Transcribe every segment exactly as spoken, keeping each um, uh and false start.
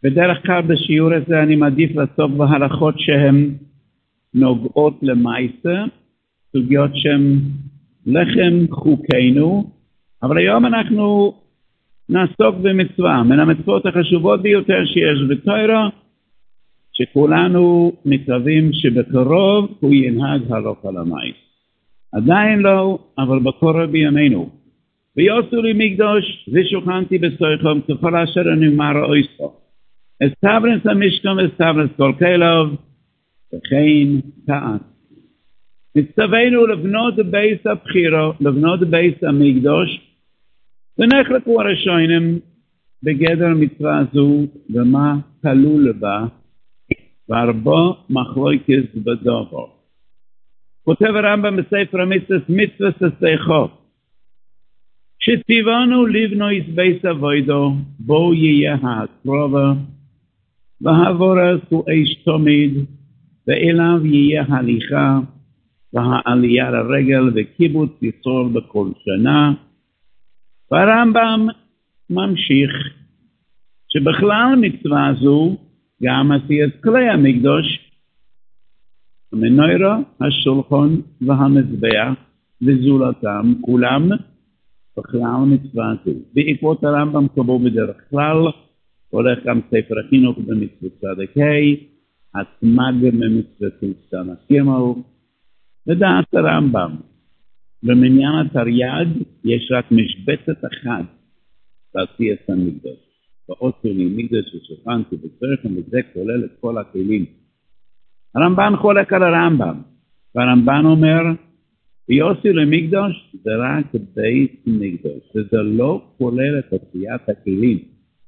בדרך כלל בשיעור הזה אני מעדיף לעסוק בהלכות שהן נוגעות למעשה, סוגיות שהן לחם חוקנו, אבל היום אנחנו נעסוק במצווה, מן המצוות החשובות ביותר שיש בתורה, שכולנו מתכוונים שבקרוב הוא ינהג הלכה למעשה. עדיין לא, אבל בקרוב בימינו. ויעשו לי מקדש ושוכנתי בסויכם ככל אשר נאמר אויסו. אסתברנס המשכן ואסתברנס כל כליו, וכן תעש. נצטווינו לבנות בייס הבחירה, לבנות בייס המקדש, ונחלקו הראשונים בגדר מצווה זו, ומה כלול בה, וארבע מחלוקות בדבר. כותב הרמב"ם בספר המצוות מצוות עשיכו, שציוונו לבנות בייס אבוידו, בו יהיה הקרובה, והבורס הוא אש תמיד, ואליו יהיה הליכה, והעלייה לרגל וקיבוץ ישראל בכל שנה. והרמב"ם ממשיך שבכלל מצווה זו גם עשיית כלי המקדש, המנורה, השולחן והמזבח וזולתם, כולם בכלל מצווה זו. בעקבות הרמב"ם כמו בדרך כלל הולך גם ספר החינוך במצוות צדק ה', הסמ"ג במצוות ס"ג. לדעת הרמב"ם, במניין התרי"ג יש רק משבצת אחת בעשיית המקדש. ועושה לי מקדש ששוכנתי בצריכם, וזה כולל את כל הכלים. הרמב"ן חולק על הרמב"ם, והרמב"ן אומר, ויעשו למקדש זה רק בייס מקדש, שזה לא כולל את עשיית הכלים.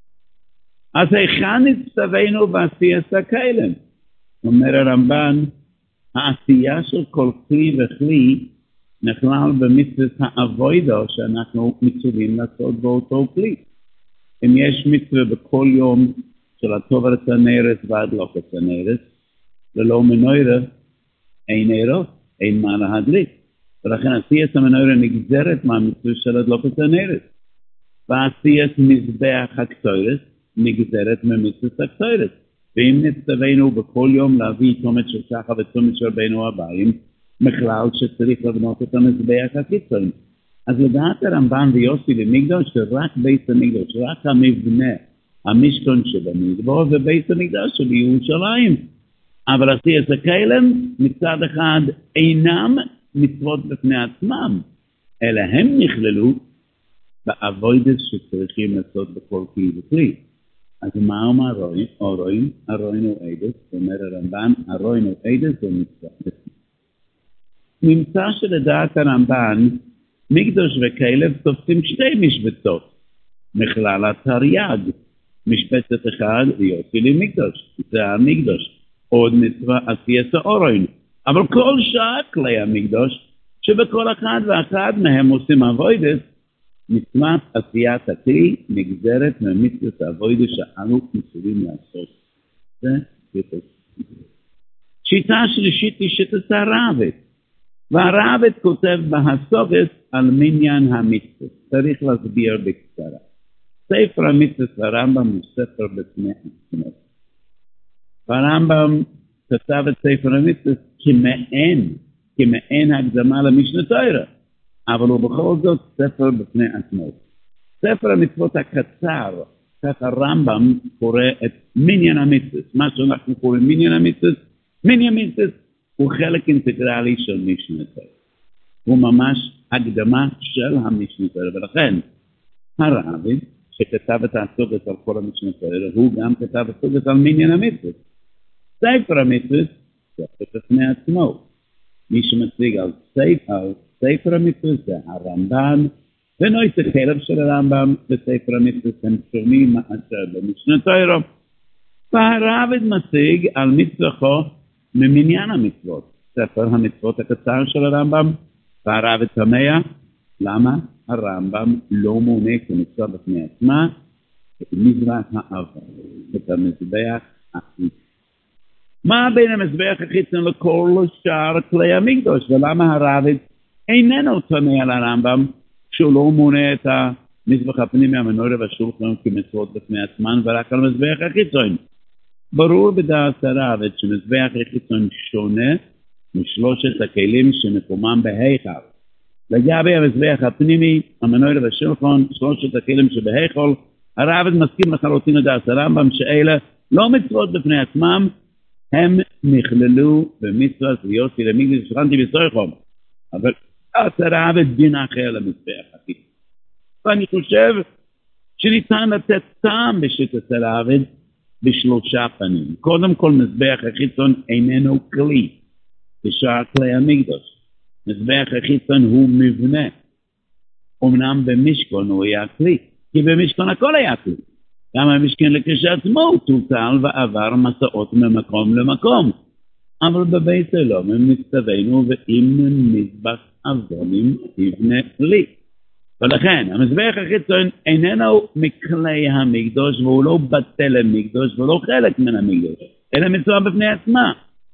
אז היכן נצטווינו בעשיית הכלים? אומר הרמב"ן, העשייה של כל כלי וכלי נכלל במצוות העבודה שאנחנו מצווים לעשות באותו כלי. אם יש מצווה בכל יום של הטוברת הנרס והדלוקת הנרס, ללא מנורה אין עירות, אין מה להדליק. ולכן עשיית המנורה נגזרת מהמצווה של הדלוקת הנרס. ועשיית מזבח הקטורת נגזרת ממצוות הקטורת. ואם נצטווינו בכל יום להביא תומת של שחר ותומת של בינו הבאים, מכלל שצריך לבנות את המזבח החיצוני. אז לדעת הרמב"ן ויוסי למקדש שרק בית המקדש, רק המבנה, המשכן שבמדבר ובית המקדש של ירושלים. אבל עשיית הכלים מצד אחד אינם מצוות בפני עצמם, אלא הם נכללו בעבודת שצריכים לעשות בכל כלי וכלי. אז מה אומר הרוין? הרוין, הרוין הוא עדס, אומר הרמב"ן, הרוין הוא עדס ומצווה. נמצא שלדעת הרמב"ן, מקדש וכלב תופסים שתי משבצות, מכלל התרי"ג, משבצת אחד ויוסי למקדש, זה המקדש, עוד מצווה עשיית הרוין, אבל כל שעה כלי המקדש, שבכל אחד ואחד מהם עושים עבודת, מצוות עשיית הכלי נגזרת ממצוות העבודה שאנו מצווים לעשות. זה שיטה. שיטה שלישית היא שיטת הרעב"ד. והרעב"ד כותב בהסוגת על מניין המצוות. צריך להסביר בקצרה. ספר המצוות והרמב"ם הוא ספר בפני עצמו. והרמב"ם כתב את ספר המצוות כמעין, כמעין הקדמה למשנה תורה. אבל הוא בכל זאת ספר בפני עצמו. ספר המצוות הקצר, כך הרמב"ם קורא את מניין המצוות. מה שאנחנו קוראים מניין המצוות, מניין המצוות הוא חלק אינטגרלי של משנה תורה. הוא ממש הקדמה של המשנה תורה, ולכן הרעב"ד שכתב את הסוגת על כל המשנה תורה, הוא גם כתב את הסוגת על מניין המצוות. ספר המצוות זה בפני עצמו. מי שמציג על ספר, ספר המצוות זה הרמב"ן, ונועץ הכלב של הרמב"ם בספר המצוות הם שונים מאשר במשנה תורה. והרעב"ד מציג על מצוותו ממניין המצוות, ספר המצוות הקצר של הרמב"ם, והרעב"ד תמה, למה הרמב"ם לא מונה כמצווה בפני עצמה את מזבח האב, את המזבח החיצוני. מה בין המזבח החיצוני לכל שאר כלי המקדש, ולמה הרעב"ד איננו תמה על הרמב"ם שהוא לא מונה את מזבח הפנימי המנורה והשולחן כמצוות בפני עצמן ורק על מזבח החיצון. ברור בדעת הרב שמזבח החיצון שונה משלושת הכלים שמקומם בהיכל. לגבי המזבח הפנימי המנורה והשולחן, שלושת הכלים שבהיכל, הרב מסכים לחלוטין לדעת הרמב"ם שאלה לא מצוות בפני עצמם, הם נכללו במצוות ויוסי למקדש שכנתי בסויכם. אבל דעת הרב דין אחר למזבח החיצון. ואני חושב שניתן לתת טעם בשיטת הרב בשלושה פנים. קודם כל, מזבח החיצון איננו כלי בשאר כלי המקדש. מזבח החיצון הוא מבנה. אמנם במשכון הוא היה כלי, כי במשכון הכל היה כלי. גם המשכן כשעצמו הוא טולטל ועבר מסעות ממקום למקום. אבל בבית אלוהים הם נצטווינו ואם מזבח אבונים יבנה כלי. ולכן, המזבח החיצון איננו מכלי המקדוש, והוא לא בטל המקדוש, והוא לא חלק מן המקדוש, אלא מצווה בפני עצמה.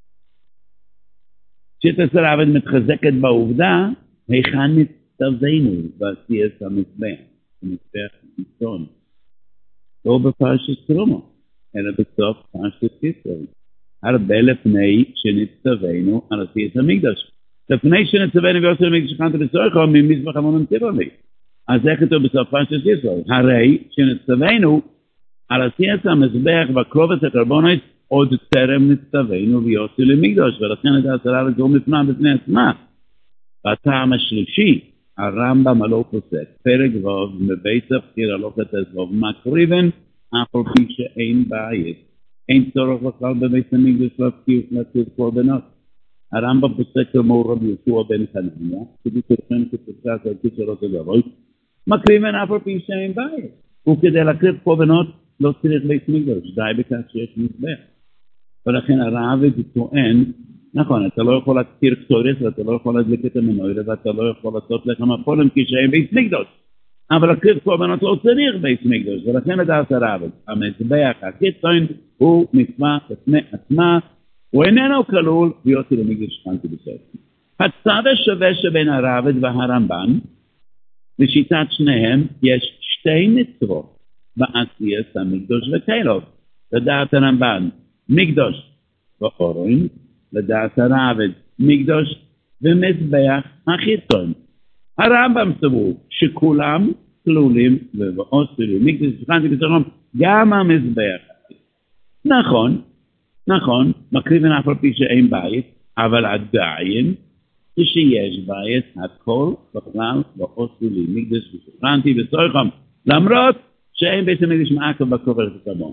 שיטת הרב מתחזקת בעובדה, היכן נצטווינו בעשיית המזבח, המזבח החיצון. לא בפרשת תרומה, אלא בסוף פרשת ישראל. הרבה לפני שנצטווינו על עשיית המקדוש. לפני שנצטווינו ועושה המקדוש שכנתי בסויכם, ממזבח המון ציבורי. אז איך כתוב בסוף פרשת ישראל? הרי שנצטווינו על עשיית המזבח והקרבת הקרבונית עוד טרם נצטווינו ויוסי למקדוש, ולכן לדעת הרב זו מפנה בפני עצמה. בטעם השלישי, הרמב"ם הלא פוסק, פרק ו' מבית הבחיר הלוכת הזוב, מקריבן אף על פי שאין בית. אין צורך בכלל בבית המקדש להפקיע ולהציב קורבנות. הרמב"ם פוסק כמו רב יהושע בן חנניה, כדי שכן כפסקת על כישרות הגבוה, מקריבן אף על פי שאין בית. וכדי להקריב קורבנות לא צריך בית מקדש, די בכך שיש מזבח. ולכן הרב טוען, נכון, אתה לא יכול להזכיר קטורס, ואתה לא יכול להדליק את המנורה, ואתה לא יכול לעשות לך מפולם כשאין בית מקדש. אבל להקריב קורבנות לא צריך בית מקדש, ולכן לדעת הרב, המזבח החיצון הוא מצווה בפני עצמה, הוא איננו כלול ויוסי למקדש שכנתי בסויכם. הצד השווה שבין הרב והרמב"ן, בשיטת שניהם יש שתי מצוות בעשיית המקדש וכליו. לדעת הרמב"ן, מקדש ואורין, לדעת הרב, מקדש ומזבח החיצון. הרמב"ם סבור שכולם כלולים ובאוסרים מקדש שכנתי בסויכם, גם המזבח. נכון, נכון, מקריבן אף על פי שאין בית, אבל עדיין כשיש בית, הכל בכלל באוסרים מקדש שכנתי בסויכם, למרות שאין בית המקדש מעקב בקרבת הקרבון.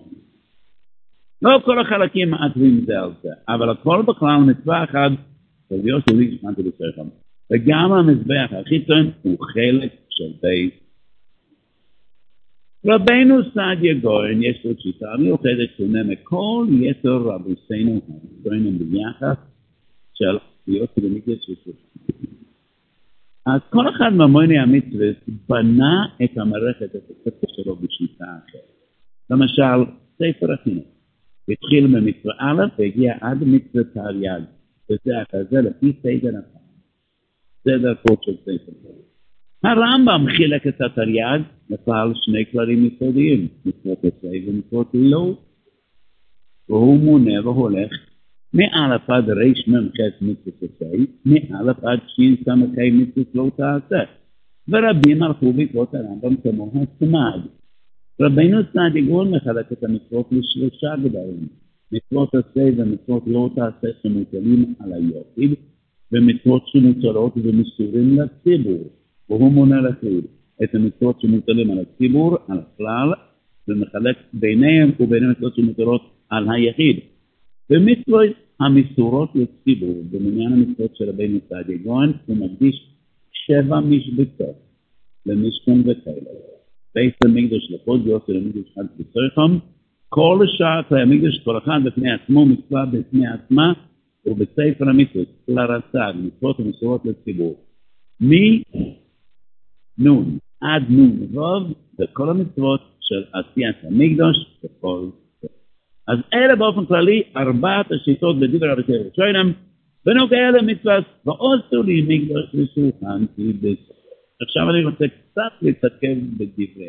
לא כל החלקים מעטבים זה על זה, אבל הכל בכלל מצווה אחת, ויוסי למקדש שכנתי בסויכם. וגם המזבח החיצון הוא חלק של בית. רבנו סעדיה גאון יש לו שיטה מיוחדת שונה מכל יתר רבותינו הגאונים ביחס של יוסי למקדש שכנתי. אז כל אחד מהמוני המצוות בנה את המערכת התוספת שלו בשיטה אחרת. למשל, ספר החינוך. התחיל במצווה א' והגיע עד מצווה תרי"ג. וזה הכזה לפי סדר הפעם. זה דרכו של ספר החינוך. הרמב"ם חילק את התרי"ג לפעל שני כללים יסודיים, מצוות עשה ומצוות לא. והוא מונה והולך מאלף עד ריש ממחס מצוות עשה, מאלף עד שין סמכי מצוות לא תעשה. ורבים הלכו בעקבות הרמב"ם כמו הצמד. רבנו סעדיה גאון מחלק את המצוות לשלושה גדרים. מצוות עשה ומצוות לא תעשה שמוטלים על היחיד, ומצוות שמוטלות ומסורים לציבור. והוא מונה לחוד את המצוות שמוטלים על הציבור, על הכלל, ומחלק ביניהם ובין המצוות שמוטלות על היחיד. במצוות המסורות לציבור, במניין המצוות של רבנו סעדיה גאון, הוא מקדיש שבע משבצות למשכן וכאלה. בית המקדש לכל יוסי למקדש שכנתי בסויכם, כל שעה כלי המקדש כל אחד בפני עצמו מצווה בפני עצמה, ובספר המצוות לרס"ג, מצוות המסורות לציבור. מי נון עד נון ווב, וכל המצוות של עשיית המקדש וכל זה. אז אלה באופן כללי ארבעת השיטות בדברי רבי ראשונים, בנוגע למצוות ואוסר לי מקדש ושכנתי בסויכם. עכשיו אני רוצה קצת להתעכב בדברי.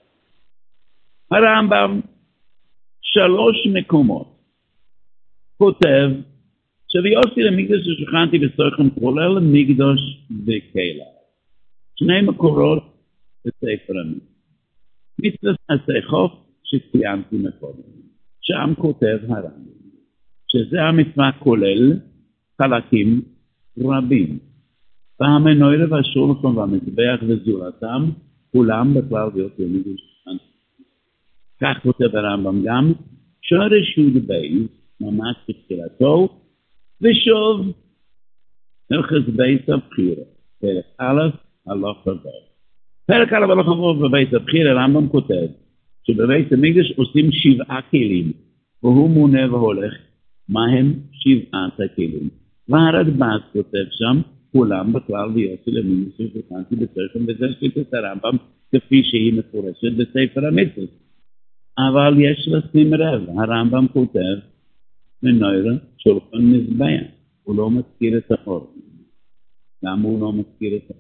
הרמב"ם שלוש מקומות כותב שביוסי למקדש ששכנתי בסוכם כולל מקדש וקהילה. שני מקורות בספר המצוות. מצוות עשה חוף שציינתי מקודם. שם כותב הרמב"ם שזה המצווה כולל חלקים רבים. והמנורה והשולחן והמזבח וזולתם כולם בכלל ביוסי למקדש שכנתי. כך כותב הרמב"ם גם שורש י' בייס ממש בתחילתו ושוב מלכס בייס הבחירה פרק א' הלוך רבו. פרק א' הלוך רבו בבייס הבחירה הרמב"ם כותב שבבייס המקדש עושים שבעה כלים והוא מונה והולך מהם שבעת הכלים. והרדב"ז כותב שם כולם בכלל ויוסי למקדש ששכנתי בסוכם וזה שיטת הרמב"ם כפי שהיא מפורשת בספר המצוות. אבל יש לשים לב, הרמב"ם כותב מנורה שולחן מזבח, הוא לא מזכיר את האור. למה הוא לא מזכיר את האור?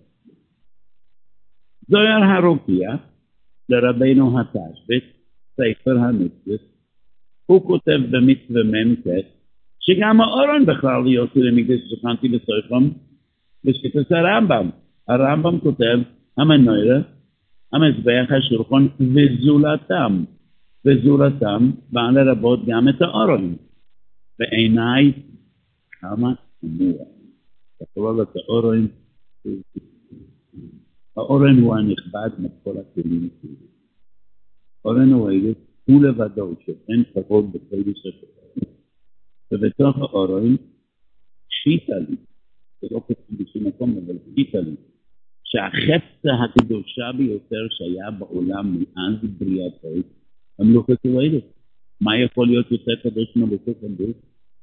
זוהר הרוקח לרבינו התשבץ, ספר המצוות, הוא כותב במצווה מ"ט שגם האורן בכלל ויוסי למקדש ששכנתי בסוכם בשיטת הרמב"ם. הרמב"ם כותב המנורה, המזבח, השולחן וזולתם. וזולתם בא לרבות גם את האורן. בעיניי כמה אמורה. תקרוא את האורן. האורן הוא הנכבד מכל הכלים. האורן הוא עדות, הוא לבדו שאין כבוד בקודש הקודש. ובתוך האורן שיטה לי, זה לא כתוב בשום מקום, אבל שיטה לי, שהחפצה הקדושה ביותר שהיה בעולם מאז בריאתו, המלוכת הוועדת. מה יכול להיות יותר קדוש מלוכת הברית?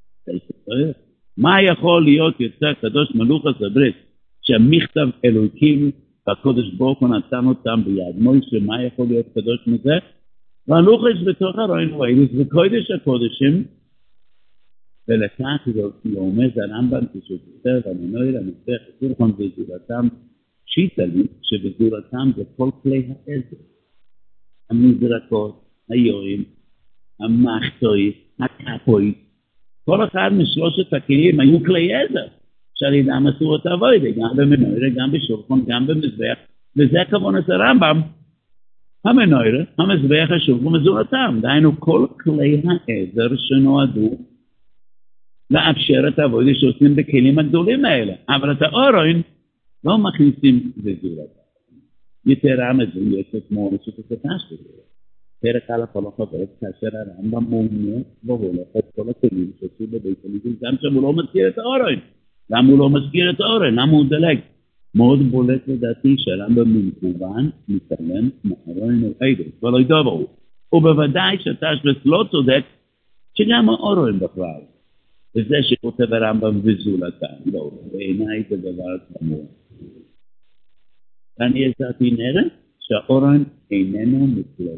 מה יכול להיות יותר קדוש מלוכת הברית? שהמכתב אלוקים והקודש ברוך הוא נתן אותם ביד מוישה, מה יכול להיות קדוש מזה? והלוכת בתוך האורן הוועדת וקודש הקודשים, ולכך יאמר הרמב"ם כשכותב המנורה המזבח השולחן וזולתם שיטה לי שבזולתם זה כל כלי העזר. המזרקות, היורים, המחטוי, הקפוי, כל אחד משלושת הכלים היו כלי עזר, שעל ידם עשו את העבודה, גם במנורה, גם בשולחן, גם במזבח, וזה הכוונת הרמב"ם, המנורה, המזבח, השולחן וזולתם, דהיינו כל כלי העזר שנועדו לאפשר את העבודה שעושים בכלים הגדולים האלה, אבל את האורן לא מכניסים בזולתם. יתרה מזה, יש את מורה שתסתש בזה. פרק א' הלוך עבוד, כאשר הרמב"ם מונה והולך את כל הכלים שעשו בבית המקדש, גם שם הוא לא מזכיר את האורן. למה הוא לא מזכיר את האורן? למה הוא דלג? מאוד בולט לדעתי שהרמב"ם במכוון מתעלם מהאורן ועדות, ולא ידעו. ובוודאי שתשבץ לא צודק שגם האורן בכלל. וזה שכותב הרמב"ם וזולתם. לא, בעיניי זה דבר כמוה. אני הצעתי נראה שהאורן איננו מפלט.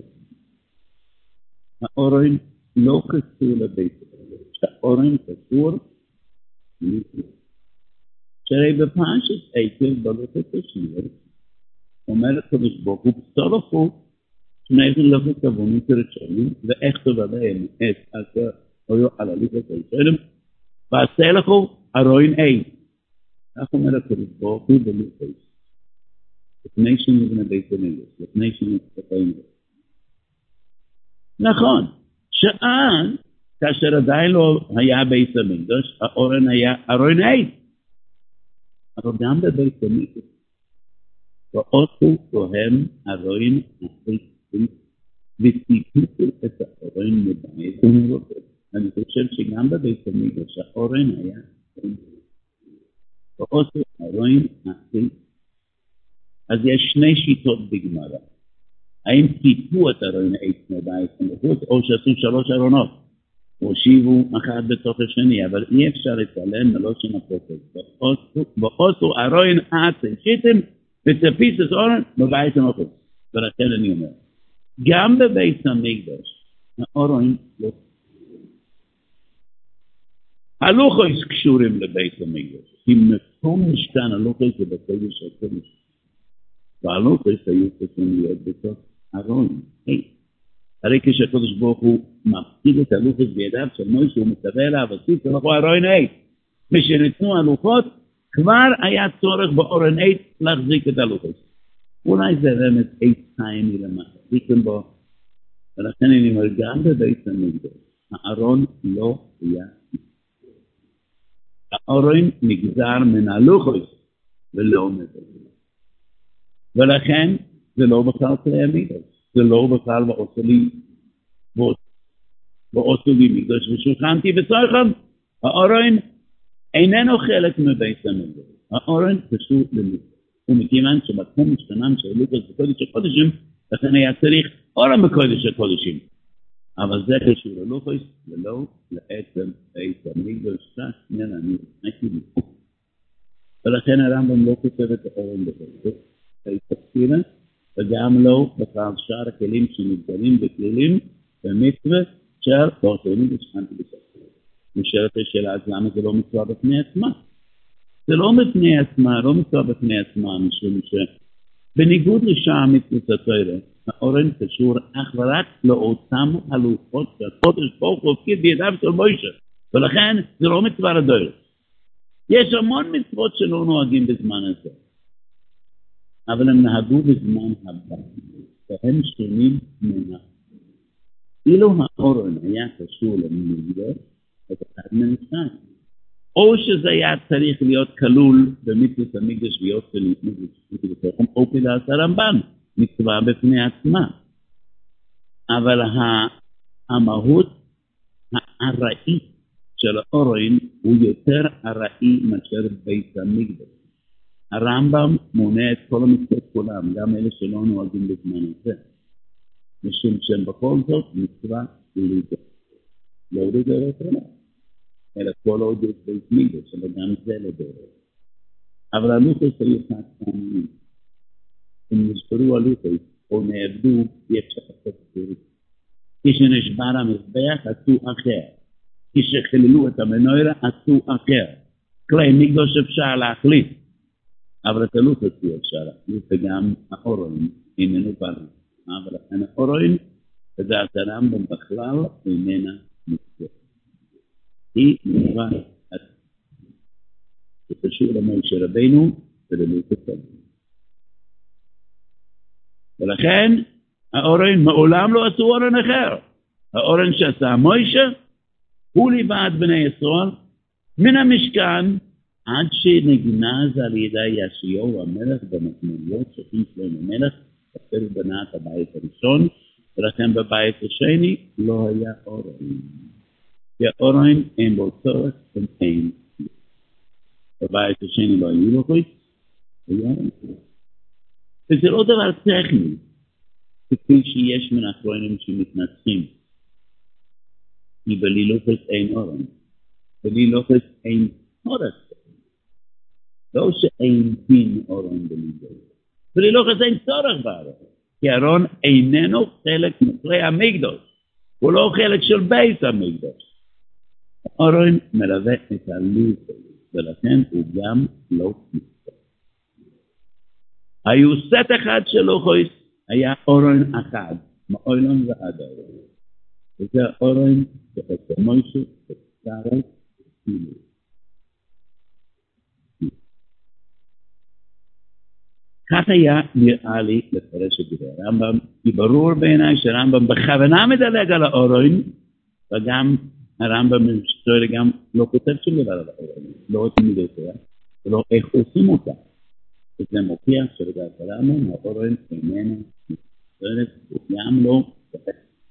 האורן לא קשור לבית המקדש. שהאורן קשור לפלט. שהרי בפרשת עקב בלוקת השיר, אומר הקדוש ברוך הוא, בסופו שני חלקות כבונים כרצונים, ואיך טוב עליהם את אשר היו על הליכות הישנים, ועשה לכו הרוין אין. כך אומר הקדוש ברוך הוא בלוקת. לפני שנבנה בית המקדש, לפני שנבנה המקדש. נכון, שאז, כאשר עדיין לא היה בית המקדש, האורן היה ארון עד. אבל גם בבית המקדש, ועושו כהן ארון עד, וציטטו את האורן מבית המקדש. אני חושב שגם בבית המקדש, האורן היה ארון עד. ועושו ארון עד, אז יש שני שיטות בגמרא. האם ציפו את ארון עץ מבית המקדש, או שעשו שלוש ארונות, או שיבו אחד בתוך השני, אבל אי אפשר להתעלם מלא שנפוצת. ועושו ארון עץ, שיתם וצפיס את אורן בבית המקדש. ולכן אני אומר, גם בבית המקדש, האורן לא. הלוחות קשורים לבית המקדש. כי מקום משכן הלוחות זה בקודש הקודש. והלוחס היו צריכים להיות בתוך ארון. היי, הרי כשהקדוש ברוך הוא מפקיד את הלוחס בידיו של מוישה, הוא מצווה אליו, עשית לכו ארון היי. כשניתנו הלוחות, כבר היה צורך בארון היי להחזיק את הלוחס. אולי זה רמז אית חיים מלמחזיקים בו, ולכן אני אומר גם בבית המקדש, הארון לא היה. הארון נגזר מן הלוחס ולא מזה. ולכן זה לא בכלל כלי המקדש, זה לא בכלל ועושה לי ועושה לי מקדש ושולחנתי וצריכם. הארון איננו חלק מבית המקדש, הארון קשור למקדש. ומכיוון שבתחום משתנם של לוחס בקודש הקודשים, לכן היה צריך אורם בקודש הקודשים. אבל זה קשור ללוחס ולא לעצם בית המקדש. שנייה, אני נקי לי. ולכן הרמב"ם לא כותב את האורם בקודש. תפקירה, וגם לא בכלל שאר הכלים שמתגלים בכלילים במצווה של באותונים ושכנתי בספר. נשארת השאלה, אז למה זה לא מצווה בפני עצמה? זה לא בפני עצמה, לא מצווה בפני עצמה, משום שבניגוד לשאר המצוות התורה, האורן קשור אך ורק לאותם הלוחות שהקודש ברוך הוא הפקיד בידיו של מוישה, ולכן זה לא מצווה לדורת. יש המון מצוות שלא נוהגים בזמן הזה. אבל הם נהגו בזמן הבא, והם שונים ממנה. אילו האורן היה קשור למקדש, את אחד מנשיים. או שזה היה צריך להיות כלול במצוות המקדש ויוצא למקדש, או כדעת הרמב"ן, מצווה בפני עצמה. אבל המהות הארעית של האורן הוא יותר ארעי מאשר בית המקדש. הרמב"ם מונה את כל המצוות כולם, גם אלה שלא נוהגים בזמן הזה. משום שהם בכל זאת מצווה לדעת. לא לדעת רמה, אלא כל עוד יש בית מקדש, אבל גם זה לדעת. אבל הלוחס היו חד פעמים. הם נשברו הלוחס, או נעבדו, יש שחצת סירות. כשנשבר המזבח, עשו אחר. כשחיללו את המנורה, עשו אחר. כלי מקדש אפשר להחליט. אבל את הלוחס היא אפשר להחליט, וגם האורן איננו ברור. אבל לכן האורן, ודעת הרמב"ם בכלל, איננה מצווה. היא מצווה שקשור למשה רבינו וללוחס רבינו. ולכן האורן מעולם לא עשו אורן אחר. האורן שעשה משה, הוא ליווה את בני ישראל מן המשכן, עד שנגנז על ידי יאשיהו המלך במזמוריות שכין שלמה המלך, כאשר בנה את הבית הראשון, ולכן בבית השני לא היה אורן. כי האורן אין בו צורך, אין. בבית השני לא היו לו חוץ, היה אורן. וזה לא דבר טכני, כפי שיש מן האחרונים שמתנצחים. כי בלי לוחס אין אורן. בלי לוחס אין צורך. לא שאין דין אורן בלי לוחס. בלי לוחס אין צורך בארון. כי ארון איננו חלק מכלי המקדש. הוא לא חלק של בית המקדש. אורן מלווה את הלוחס, ולכן הוא גם לא מצטרף. היו סט אחד של לוחס, היה אורן אחד, מעולם ועד אורן. וזה האורן שחסר מוישה ושרה פיlu. כך היה נראה לי לפרש את דברי הרמב"ם, כי ברור בעיניי שהרמב"ם בכוונה מדלג על האורן, וגם הרמב"ם משתורי גם לא כותב שום דבר על האורן, לא רוצים לדבר, ולא איך עושים אותה. וזה מוכיח שלדעת הרמב"ם, האורן איננו מסתרת, וגם לא כותב.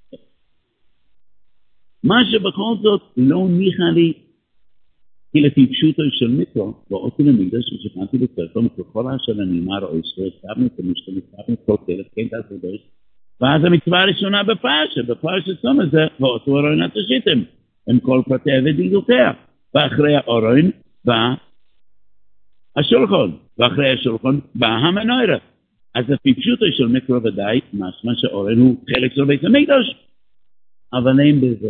מה שבכל זאת לא ניחה לי, כי לפי פשוטו של מקרו, ואותי למקדש ששכנתי בצרפון, ככל אשר הנאמר או ישראל, סבנו כמשתמשתנו כל תלת, כן תעשו, ואז המצווה הראשונה בפרשה, בפרשה סומה זה, ואותו אורן התשיתם, עם כל פרטיה ודידותיה, ואחרי האורן בא השולחון, ואחרי השולחון בא המנורה. אז לפי פשוטו של מקרו ודאי, משמע שאורן הוא חלק של בית המקדש, אבל אין בזה.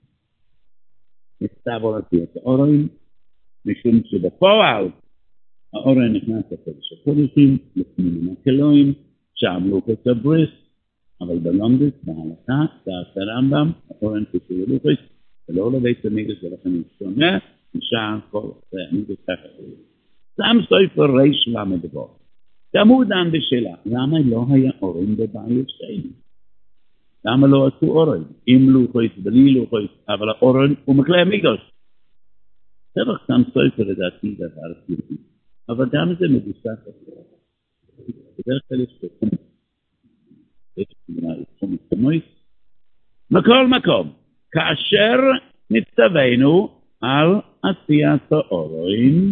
נכתב עולתי את האורן, משום שבפועל האורן נכנס לקודש הקודשים, לפנים הכלואים, שם לוחס הבריס, אבל בלונדס, בהלכה, דעת הרמב"ם, האורן קשור ללוחס, ולא לבית המקדש, ולכן הוא שונה, נשאר כל אחרי המקדש ככה. שם סופר ריש למד בו. גם הוא דן בשאלה, למה לא היה אורן בבית שני? למה לא עשו אורן? עם לוחס, בלי לוחס, אבל האורן הוא מכלי המקדש. טבח שם סופר לדעתי דבר סיפי. אבל גם זה מבוסס אחר. בדרך כלל יש תחום. יש תחום מתחומויס. מכל מקום, כאשר נצטווינו על עשיית האורן,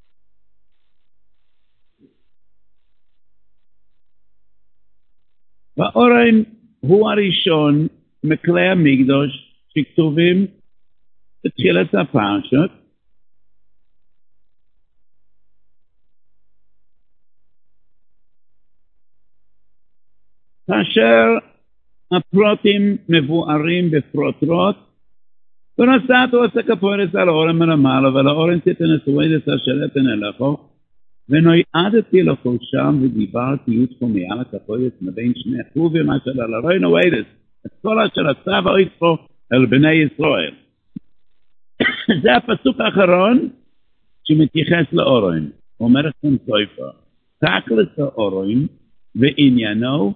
והאורן הוא הראשון מכלי המקדש שכתובים בתחילת הפרשות, כאשר הפרוטים מבוארים בפרוטרות, ונשאת הוא עושה כפורס על האורן מלמעלה, ולאורן תתנסו את אשר אתן אליכו, ונועדתי לכו שם ודיברתי יותכו מעל הכפורס מבין שני חובים אשר על הרוי נועדת, את כל אשר עשה ואיתכו אל בני ישראל. זה הפסוק האחרון שמתייחס לאורן. אומר לכם סופר, תכלס האורן ועניינו,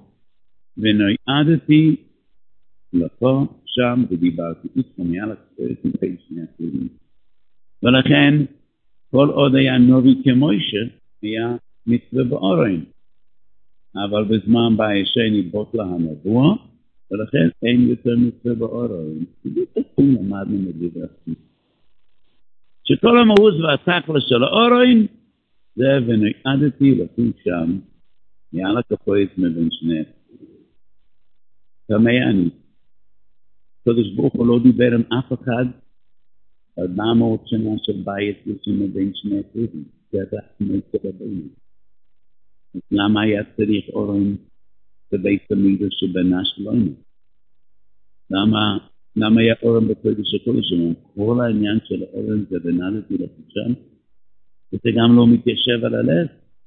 ונועדתי לכו שם ודיברתי איתכו מעל הכפורס מבין שני חובים. ולכן כל עוד היה נובי כמוישה, היה מצווה באורן. אבל בזמן בא השני בוטלה הנבואה, ולכן אין יותר מצווה באורן. זה תקום למדנו מדברתי. שכל המהות והתכלס של האורן, זה ונועדתי לכו שם, מעל הכפורס מבין שני חובים. כמה אני? קדוש ברוך הוא לא דיבר עם אף אחד, ארבע מאות שנה של בית יוצאים מבין שני חובים. זה רק מועצת רבינו. אז למה היה צריך אורן בבית המקדש שבנה שלנו? למה, למה היה אורן בקודש הקודשים? כל העניין של אורן זה ונעדתי לכו שם, וזה גם לא מתיישב על הלב.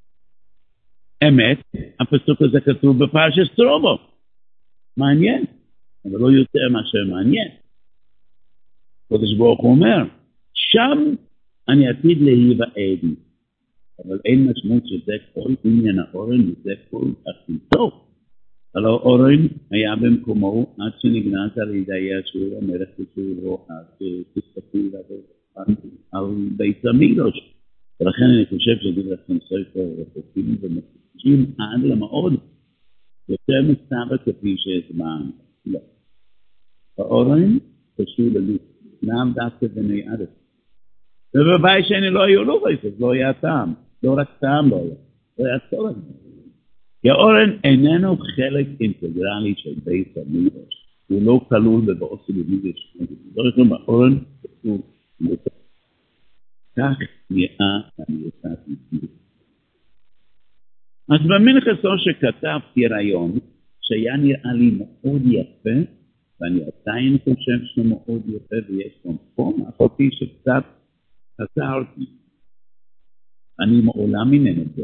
אמת, הפסוק הזה כתוב בפרשת סטרובו. מעניין, אבל לא יותר מאשר מעניין. קודש ברוך הוא אומר, שם אני עתיד להיוועד, אבל אין משמעות שזה כל עניין האורן, וזה כל אחיתו. הלא אורן היה במקומו עד שנגנז על ידי ישוע המלך ושוב עד שתסתכלו על בית המקדש. ולכן אני חושב שזה לכם ספר רחוקים ומחושים עד למאוד יותר מסתבר כפי שהזמן. לא. האורן קשור ללוך. נעם דווקא ונועדת. ובבית שני לא היו לוחס, אז לא היה טעם. לא רק טעם לא היה. לא היה צורך. כי האורן איננו חלק אינטגרלי של בית המקדש. הוא לא כלול בבאוסי במקדש. לא יש לו באורן, הוא לוחס. כך נראה המלכת מקדש. אז במנחסו שכתבתי רעיון, שהיה נראה לי מאוד יפה, ואני עדיין חושב שהוא מאוד יפה ויש קומפון, אחותי שקצת חסרתי. אני מעולם מנהל את זה.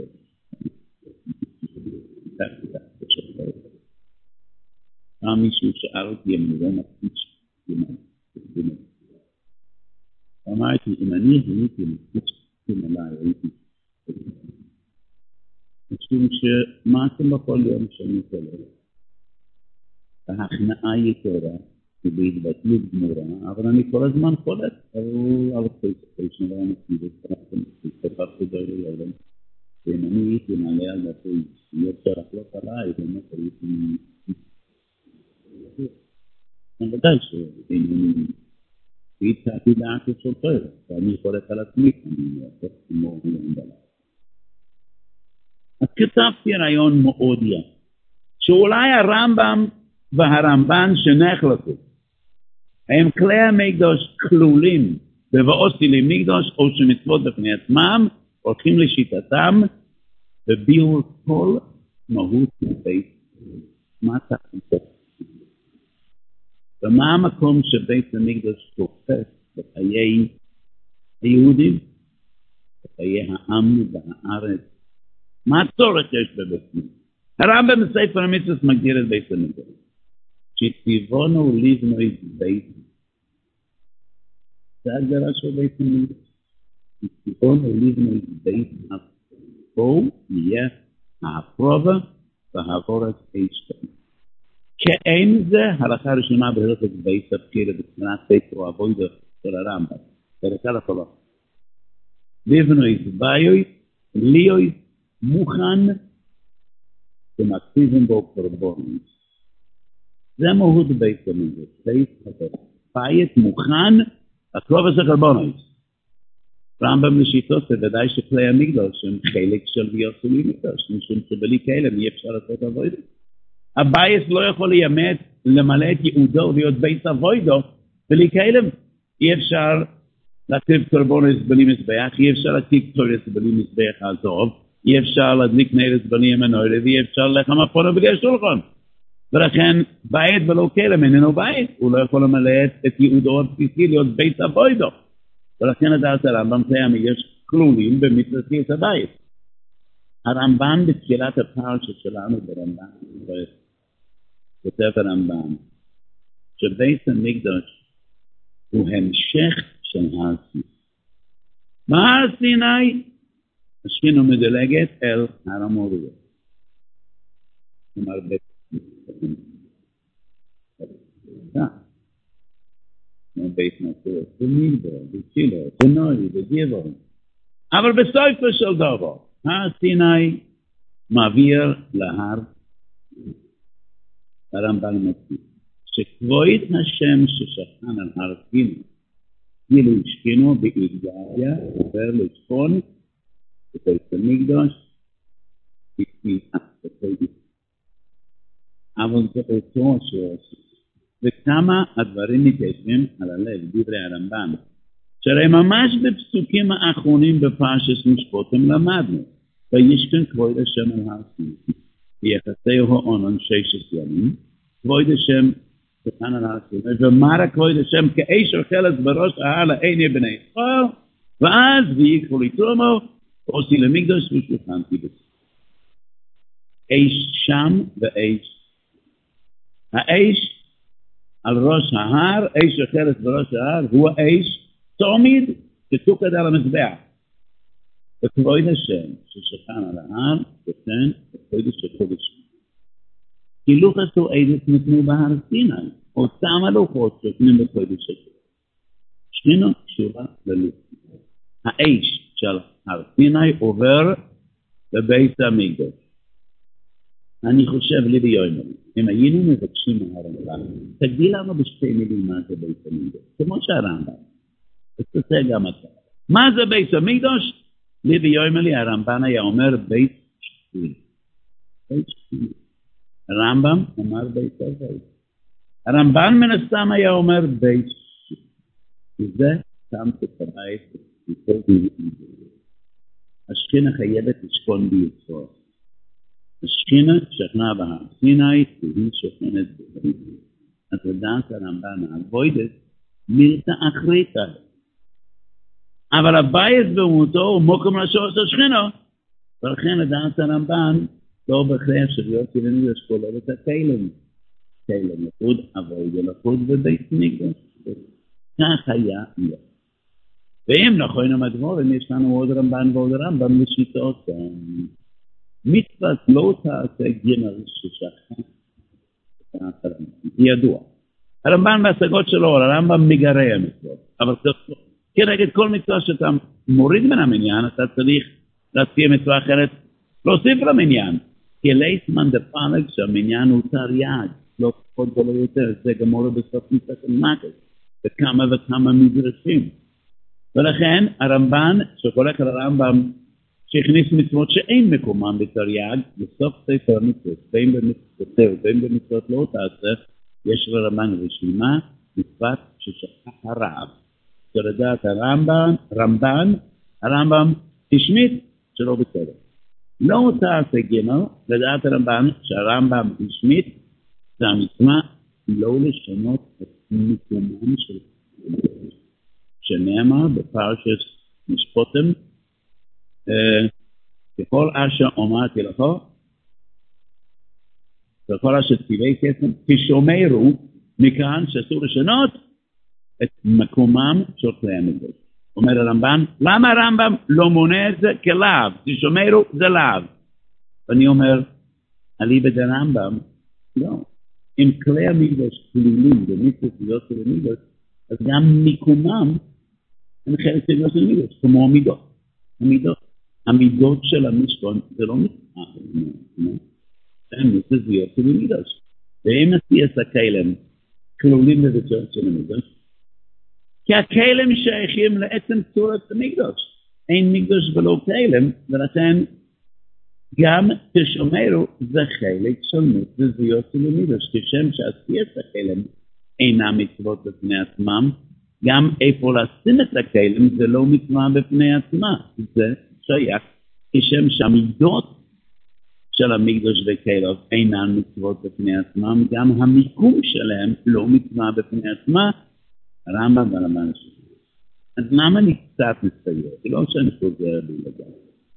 פעם מישהו שאל אותי אם אני לא מספיק שכימה. אמרתי, אם אני הייתי מספיק שכימה עליי, הייתי שכימה. משום שמה אתם בכל יום שאני קורא? ההכנעה יתרה, ובהתבטלות גמורה, אבל אני כל הזמן חולק על חלקי שנראה נסיבות, וספר חוזר לילד, ואם אני הייתי מעלה על דעתי, יותר החלוק עליי, באמת הייתי אני ודאי שאם אני התעתי דעת לסופר, ואני חולק על עצמי, אני אעשה כמו היום בלילה. אז כתבתי רעיון מאוד יפה, שאולי הרמב"ם והרמב"ן שנחלקו, הם כלי המקדש כלולים בבאוסי למקדש או שמצוות בפני עצמם, הולכים לשיטתם, וביאור כל מהות בית, מה תחתו. ומה המקום שבית המקדש תופס בחיי היהודים? בחיי העם והארץ. מה הצורך יש בבית המקדש? הרמב"ם בספר המצוות מגדיר את בית המקדש. שציוונו לבנות בית. זה הגדרה של בית המקדש. שציוונו לבנות בית. בואו נהיה הפרובה והעבורת אשתם. כאין זה הלכה ראשונה בהלכות בית הבחירה בתחילת ספר העבודה של הרמב"ם. פרק א' לבנות בית, להיות מוכן שמקריבים בו קורבן. זה מהות בית המקדש. בית מוכן, הקרוב הזה קורבנות. רמב"ם לשיטו זה ודאי שכלי המקדש הם חלק של להיות של מקדש, משום שבלי כאלה אי אפשר לעשות עבודה. הבית לא יכול ליימד למלא את ייעודו להיות בית עבודה, בלי כאלה אי אפשר להקריב קורבנות בלי מזבח, אי אפשר להקריב תורס בלי מזבח עזוב, אי אפשר להדליק נרס בלי המנורה, ואי אפשר לחם אפונה בלי השולחן. ולכן בית ולא כלם איננו בית, הוא לא יכול למלא את ייעודו הבסיסי להיות בית עבודה. ולכן הדעת הרמב"ם קיים, יש כלולים במצוות את הבית. הרמב"ן בתחילת הפרשה שלנו ברמב"ן, כותב הרמב"ן, שבית המקדש הוא המשך של הר סיני. בהר סיני השכינה מדלגת אל הר המוריה. כלומר בית בית נצרת, במילבר, בצ'ילה, בנוי, בגבעון. אבל בסופו של דבר, הר סיני מעביר להר הרמב"ן מציע, שכבוד השם ששכן על הר סיני, כאילו השכינו באתגריה, עובר לצפון, בית המקדש, אבל זה אותו שעושה. וכמה הדברים מתיישבים על הלב, דברי הרמב"ן, שהרי ממש בפסוקים האחרונים בפרשת משפטים למדנו, וישכן כבוד השם על הר סיני, ויחסהו אונן ששת ימים, כבוד השם שכן על הר סיני, ומרא כבוד השם כאש אוכלת בראש ההר לעיני בני ישראל, ואז ויקחו לתרומו, עושי למקדש ושולחנתי בו. אש שם ואש. האש על ראש ההר, אש אוכלת בראש ההר, הוא האש תמיד שתוקד על המזבח. וכבוד השם ששכן על ההר, וכן וכבוד השם. כי לוחת או עדות נתנו בהר סיני, אותם הלוחות שוכנים בכבוד השם. שכינה קשורה ללוחת. האש של הר סיני עובר בבית המקדש. אני חושב לי ביומר, אם היינו מבקשים מהרמב"ם, תגיד לנו בשתי מילים מה זה בית המקדש, כמו שהרמב"ם, תעשה גם אתה. מה זה בית המקדש? לי ביומר לי הרמב"ם היה אומר בית שכינה. בית שכינה. הרמב"ם אומר בית הבית. הרמב"ם מן הסתם היה אומר בית שכינה. וזה שם כבית השכינה חייבת לשכון בישראל. השכינה שכנה בהר סיני, והיא שוכנת בבית. אז לדעת הרמב"ן העבודת, מילתא אחריתא. אבל הבית במותו הוא מוקם לשורש השכינה, ולכן לדעת הרמב"ן, לא בהכרח שלהיות אלינו יש כולל את הכלים. כלים לחוד, עבודה לחוד בבית מקדש. כך היה יהיה. ואם נכון המדבורים, יש לנו עוד רמב"ן ועוד רמב"ם לשיטות. מצוות לא תעשה גמר ששכן. ידוע. הרמב"ן בהשגות שלו, הרמב"ם מגרה המצוות. אבל כנגד כל מצווה שאתה מוריד מן המניין, אתה צריך להציע מצווה אחרת, להוסיף למניין. כי ליסמן דפלג שהמניין הוא תרי"ג, לא פחות ולא יותר, זה גמור בסוף מצוות המקדש, וכמה וכמה מדרשים. ולכן הרמב"ן, שחולק על הרמב"ם, שהכניס מצוות שאין מקומם בתרי"ג, בסוף ספר המצוות, בין במצוות ובין במצוות לא תעשה, יש לרמב"ן רשימה, מצוות ששכח הרב. שלדעת הרמב"ן, רמב"ן, הרמב"ם השמיט שלא בסדר. לא תעשה גמר, לדעת הרמב"ן, שהרמב"ם השמיט, זה המצווה לא לשנות את מקומם של שנאמר בפרשת משפטים, ככל אשר אמרתי לך, ככל אשר ציוויתם, תשמרו מכאן שאסור לשנות את מקומם של כלי המקדש. אומר הרמב"ן, למה הרמב"ם לא מונה את זה כלאו? תשמרו זה לאו. ואני אומר, אליבא דרמב"ם, לא. אם כלי המקדש כלילים במצוות של המקדש, אז גם מיקומם הם חלק של המקדש, כמו המידות. המידות. המידות של המשכון זה לא מצוות. הם מצוות של המקדש. ואם עשיית הכלים כלולים במצוות של המקדש, כי הכלים שייכים לעצם צורת המקדש. אין מקדש ולא כלים, ולכן גם תשמרו זה חלק של מצוות של המקדש. כשם שעשיית הכלים אינם מצוות בפני עצמם, גם איפה לשים את הכלים זה לא מצווה בפני עצמה. זה שייך כשם שהמידות של המקדש וכלים אינן מצוות בפני עצמם, גם המיקום שלהם לא מצווה בפני עצמה, הרמב"ם והרמב"ן השני. אז למה אני קצת מסתייג? זה לא שאני חוזר בי לגמרי.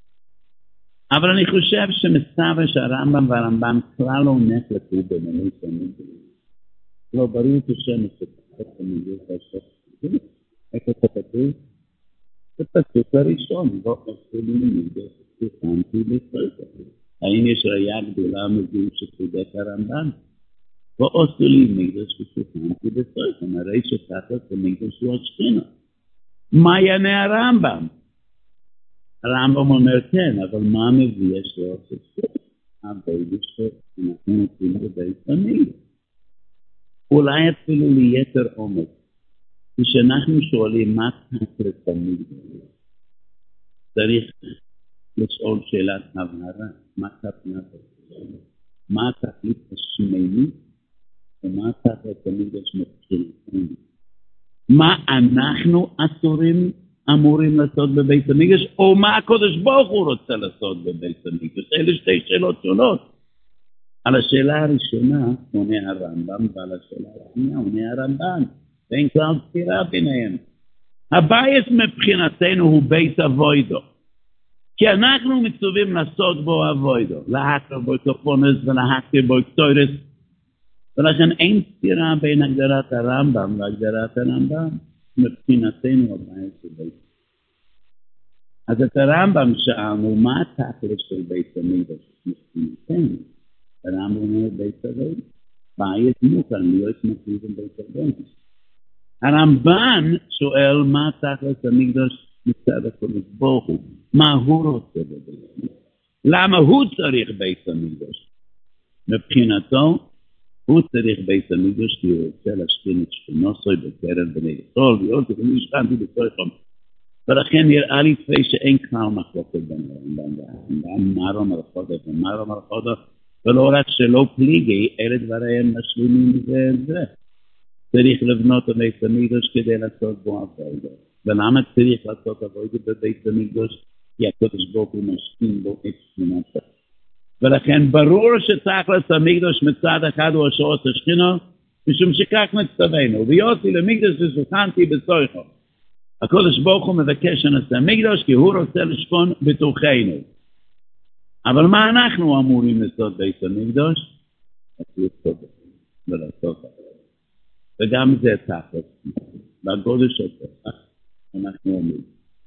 אבל אני חושב שמסתבר שהרמב"ם והרמב"ן כלל לא נחלקו במילוי של המקדש. לא ברור כשם שפחות המקדש השני. איך אתה כתוב? זה פסוק הראשון, לא עשו לי מקדש, שכנתי בסויכה. האם יש ראייה גדולה מזו שצודק הרמב"ן? ועשו לי מקדש ושכנתי בסויכה. הרי שתחת המקדש הוא השכינה. מה יענה הרמב"ם? הרמב"ם אומר כן, אבל מה מביא יש לו עשו? הבית שאנחנו נותנים בבית המקדש. אולי אפילו ליתר עומק. כשאנחנו שואלים מה תכלית המקדש, צריך לשאול שאלת הבהרה, מה תכלית המקדש? מה תכלית השמימי ומה תכלית המקדש מבחינתנו? מה אנחנו אסורים אמורים לעשות בבית המקדש, או מה הקדוש ברוך הוא רוצה לעשות בבית המקדש? אלה שתי שאלות שונות. על השאלה הראשונה עונה הרמב"ם, ועל השאלה השנייה עונה הרמב"ן. ואין כלל סתירה ביניהם. הבית מבחינתנו הוא בית אבוידו. כי אנחנו מצווים לעשות בו אבוידו. להכיר בו קופונס ולהכיר בו קטוירס. ולכן אין סתירה בין הגדרת הרמב"ם והגדרת הרמב"ם. מבחינתנו הבית הוא בית. אז את הרמב"ם שאלנו מה התכלית של בית המקדש מבחינתנו. הרמב"ם אומר בית אבוידו. בית מוכר להיות מצווים בית אבוידו. הרמב"ן שואל מה תכלית המקדש מצד הקדוש ברוך הוא, מה הוא רוצה בבית המקדש, למה הוא צריך בית המקדש? מבחינתו הוא צריך בית המקדש כי הוא רוצה להשכין את שכינוסו בקרב בני ישראל, ויותר אני השכנתי בצורכם, ולכן נראה לי תפי שאין כלל מחלוקת בין הרמב"ן והרמב"ן, מה רום הרחודה ומה רום הרחודה, ולא רק שלא פליגי, אלה דבריהם משלימים זה את זה. צריך לבנות את בית המקדש כדי לעשות בו עבודה. ולמה צריך לעשות עבודה בבית המקדש? כי הקדוש ברוך הוא משכין בו את שכינתו. ולכן ברור שתכלית המקדש מצד אחד הוא השעות השכינה, משום שכך מצטווינו. ויוצא למקדש ושכנתי בסויכה. הקדוש ברוך הוא מבקש שנעשה מקדש כי הוא רוצה לשכון בתוכנו. אבל מה אנחנו אמורים לעשות בית המקדש? לעשות ולעשות עבודה. וגם זה תכלית, בגודל של תכלית, אנחנו אומרים.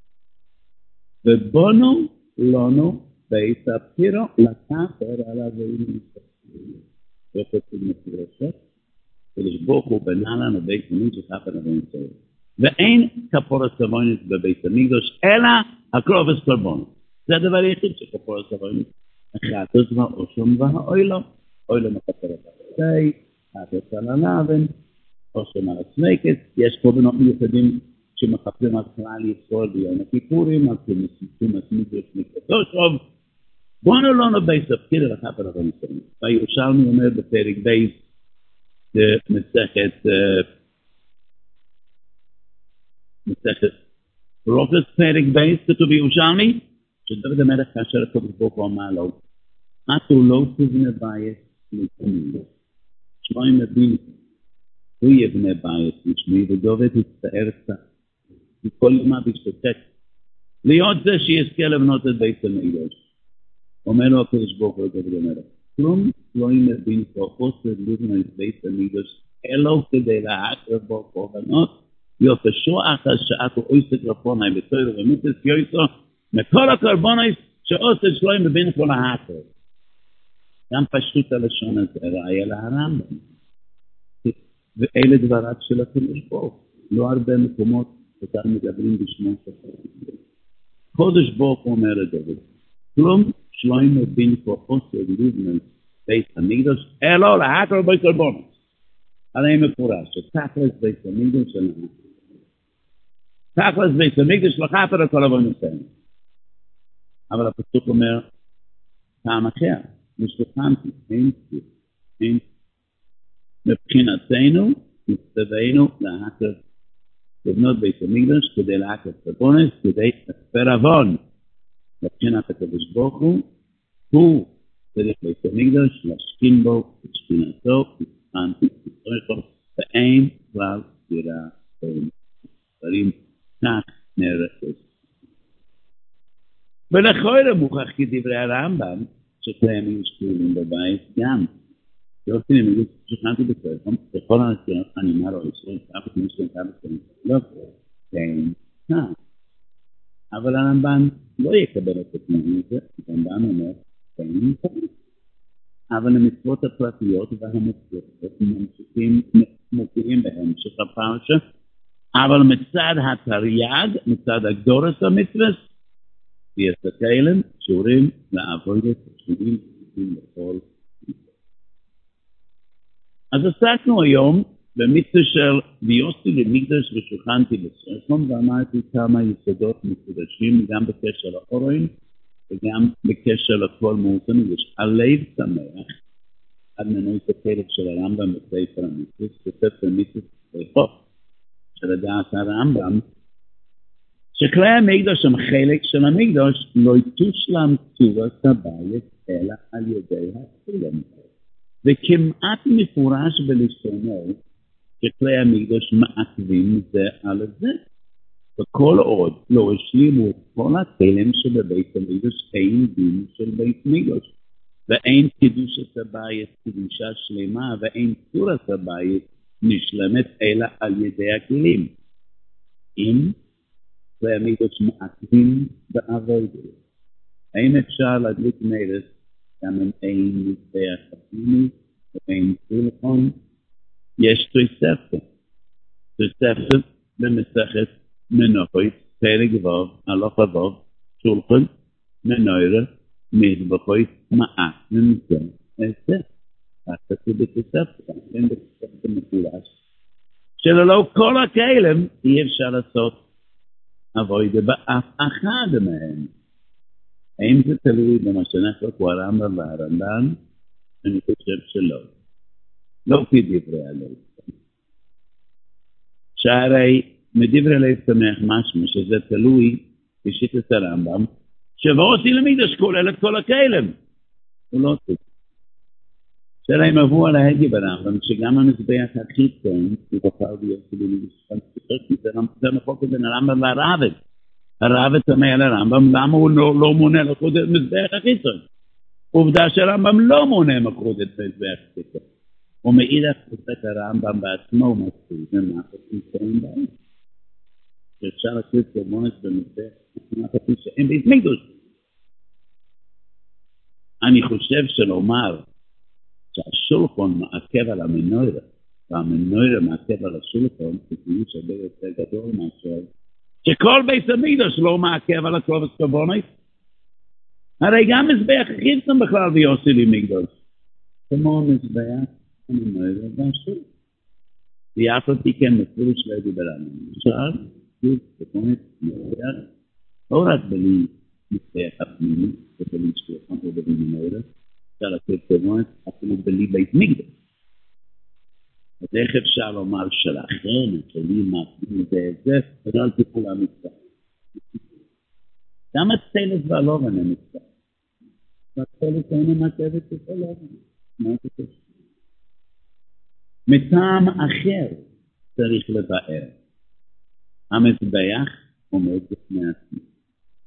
ובונו לנו בית הפתירו לכפר על אבינו. זה כתוב מפורשות, ולשבוך הוא בנה לנו בית המקדש לכפר על אבינו. ואין כפורת קורבנות בבית המקדש, אלא הקרובס קורבנות. זה הדבר היחיד שכפורת קורבנות. החטא והאושם והאוילום. אוילום הכפורת הקורבנות, החטא על הלבן. או שמר הסמקת, יש קורבנות מיוחדים שמחפשים על כלל ישראל ביום הכיפורים, על כמסיסים הסמידות מקדוש רוב. בואו לא נבייס הפקיד לכף על הרמסים. והירושלמי אומר בפרק בייס, מסכת, מסכת רופס פרק בייס, כתוב בירושלמי, שדוד המלך כאשר הקדוש ברוך הוא אמר לו, אתו לא תבנה בית לפנים, שמיים מבין, הוא יבנה בית לשמי, ודוד יצטער קצת. וכל ימה בהשתתק. להיות זה שיזכה לבנות את בית המקדש. אומר לו הקדוש ברוך הוא לדוד המלך, כלום לא מבין כוחו של לבנות את בית המקדש, אלו כדי להקרב בו קורבנות, יופשו אחר שעת ואויסק רפונאי בתוירו ומיתס יויסו, מכל הקורבנות שעושה שלוים מבין כל ההקרב. גם פשוט הלשון הזה, ראיה להרמב"ם. ואלה דבריו של הקדוש ברוך הוא. לא הרבה מקומות שאתה מדברים בשמו של קודש ברוך הוא אומר לדוד, כלום שלוים מבין כוחו של לבנות בית המקדש, אלו להקרב בו קורבנות. הרי מפורש, שתכלס בית המקדש שלנו. תכלס בית המקדש לכפר הכל עוונותינו. אבל הפסוק אומר, טעם אחר, משלחנתי, אין סיב, אין סיב. מבחינתנו, מצטווינו להקרב, לבנות בית המקדש כדי להקרב קורבנות, כדי לכפר עוון. מבחינת הקדוש ברוך הוא, הוא צריך בית המקדש, להשכין בו, את שכינתו, מבחנתי, ואין כלל סתירה בין דברים כך נערכת. ולכל מוכח כדברי הרמב"ם, שכלהם משכילים בבית גם. יופי, אני מגיד שכנתי בסרטון, בכל הניסיון, אני אומר לו, ישראל, כמה כניסים, כמה כניסים, לא כן, כך. אבל הרמב"ם לא יקבל את התנאים הזה, הרמב"ם אומר, כן, כן. אבל המצוות הפרטיות והמצוות ממשיכים, מופיעים בהמשך הפרשה, אבל מצד התרי"ג, מצד הגדורת המצוות, ויסתכלם קשורים לעבודת השונים בכל מצוות. אז עסקנו היום במצווה של ויוסי למקדש ושוכנתי בסרטון, ואמרתי כמה יסודות מקודשים גם בקשר לאורין וגם בקשר לכל מאוזן. יש הלב שמח עד מנוי כתלת של הרמב"ם בספר המצוות, בספר המצוות בחוק של הדעת הרמב"ם, שכלי המקדש הם חלק של המקדש, לא תושלם צורת הבית אלא על ידי הצלם. וכמעט מפורש בלשונו שכלי המקדש מעכבים זה על זה. וכל עוד לא השלימו את כל הכלים שבבית המקדש, אין דין של בית מקדש. ואין קידושת הבית קדושה שלמה, ואין צורת הבית נשלמת אלא על ידי הכלים. אם כלי המקדש מעכבים בעבודה, האם אפשר להדליק נרס גם אם אין מזבח הפנימי ואין סולחון? יש תוספת. תוספת במסכת מנוחית, פרק ו', הלכה ו', שולחן, מנורה, מזבחית, מעט, נמצא, זה. עשיתי בתוספת, כן, בתוספת המפולש. שללא כל הכלים אי אפשר לעשות עבודה באף אחד מהם. האם זה תלוי במה שנחלקו הרמב"ם והרמב"ן? אני חושב שלא. לא כדברי הלב. שהרי מדברי הלב שמח משמע שזה תלוי בשיטת הרמב"ם, שבעושים למקדש כולל את כל הכלים. הוא לא טוב. שאלה הם עברו על ההגי ברמב"ם, שגם המזבח הכי טוב, הוא בחר ביוסי למקדש, זה מחוק בין הרמב"ם והרעבד. הרעבד אומר לרמב"ם, למה הוא לא, לא מונה לחוד את מזבח הכי טוב? עובדה שהרמב"ם לא מונה מחוד את מזבח הכי טוב. ומאידך פוסק הרמב"ם בעצמו הוא מספיק, ומה חצי שאין בהם? שאפשר לעשות כמונת במזבח, ומה חצי שאין בית מקדש. אני חושב שלומר, שהשולחון מעכב על המנורה, והמנורה מעכב על השולחון, זה פיוש הרבה יותר גדול מאשר, שכל בית המקדש לא מעכב על הקרובס קורבנות. הרי גם מזבח חיצון בכלל ויוסי למקדש. כמו מזבח המנורה והשולחון. ויחד תיקן מפורש לא דיברנו. עכשיו, שוב, תקונת מזבח, לא רק בלי מזבח הפנימי, ובלי שולחון ובלי מנורה, אפשר לעשות כמונת אפילו בלי בית מקדש. אז איך אפשר לומר שלכן, שלי מעטים זה זה, ולא תיפול המצווה. גם הצלת והלובן המצווה. והצלת אינו מעכבת את הלובן. מה זה קשור? מטעם אחר צריך לבאר. המזבח עומד בפני עצמו.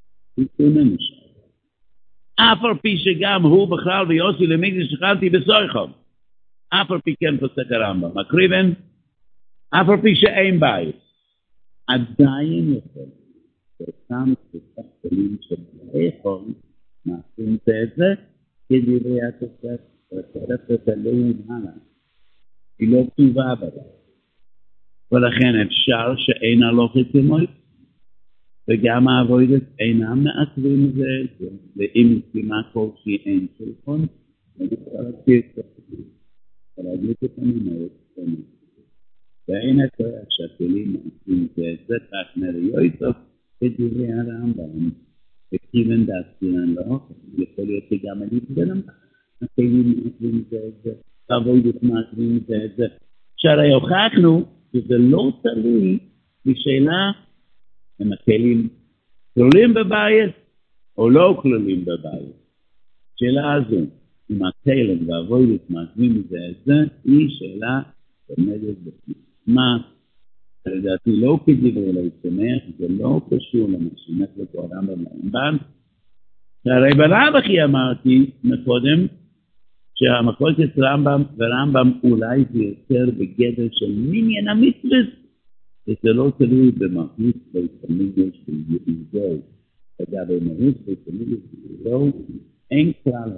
תתכונן שם. אף על פי שגם הוא בכלל ויוסי למקדש שכנתי בסויכם. אף על פי כן פוסק הרמב"ם. מקריבן, אף על פי שאין בית. עדיין יכול. ואותם תפתח כלים של יכול, מעשים את זה, כדברי התוספת, התוספת הלאום הלאה. היא לא כתובה בזה. ולכן אפשר שאין הלוכת כמוי, וגם העבודת אינם מעצבים את זה, ואם כמעט כל שהיא אין שלכון, אני יכול להציע את זה. אבל להגיד את המנהלת, ואין הכוח שהכלים מעצבים את זה, כך נראה יותר, כדברי הרמב"ם, וכיוון דעתיין לא, יכול להיות שגם אני אתגלם, הכלים מעצבים את זה, העבודת מעצבים את זה, שהרי הוכחנו, שזה לא תלוי בשאלה אם הכלים כלולים בבית או לא כלולים בבית. שאלה הזו, אם הכלים והעבודת מעצבים את זה, היא שאלה עומדת בפני. לדעתי לא כדברי להצטמח, זה לא קשור למשמח לכל אדם במענבן. שהרי בלאו אמרתי מקודם, שהמחלוקת רמב"ם ורמב"ם אולי זה יותר בגדר של מניין המצוות, וזה לא תלוי במהות והתמיד יש ביהודו. אגב, במהות והתמיד יש ביהודו, אין כלל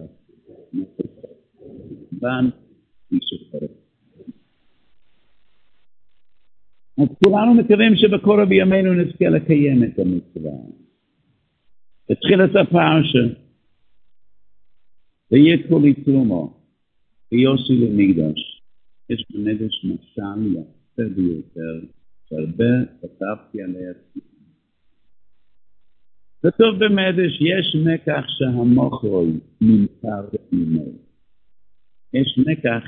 בן איש אחר. אז כולנו מקווים שבקרוב בימינו נזכה לקיים את המצווה. בתחילת הפרשה, ויקחו לתרומו, ויוסי למקדש. יש במקדש משל יפה ביותר, שהרבה כתבתי עליה. כתוב במקדש, יש מקח שהמוחרוי נמכר ממנו. יש מקח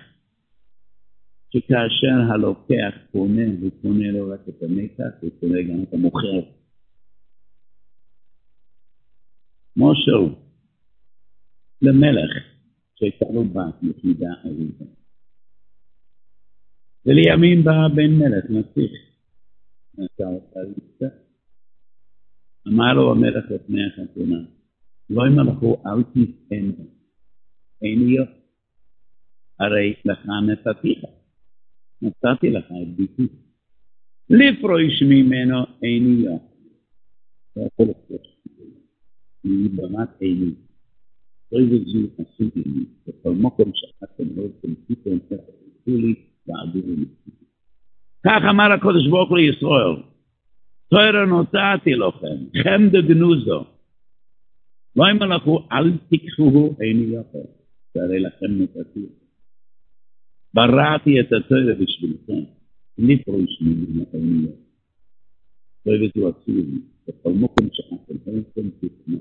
שכאשר הלוקח קונה, הוא קונה לא רק את המקח, הוא קונה גם את המוכר. משהו למלך שהייתה לו בת יחידה אהובה. ולימים בא בן מלך נסיך. נעשה אותה להסתר. אמר לו המלך לפני החתונה, לא אמר לכו אל תסען, אין להיות. הרי לך נתתיך. נתתי לך את ביתי. לפרוש ממנו אין להיות. זה יכול להיות. היא במת איני. זוהי וזו עשיתי לי. בכל מקום שאתם לא תמשיכם תחתו לי ועדו לי. כך אמר הקדוש ברוך הוא לישראל. תורה נתתי לכם. חמד גנוזו. לא אמר לכו אל תיקחוהו איני יותר. שהרי לכם נתתי. בראתי את התורה בשבילכם. לפרוש ממנו אין להיות. זוהי וזו עשיתי לי. בכל מקום שאתם לא תמשיכם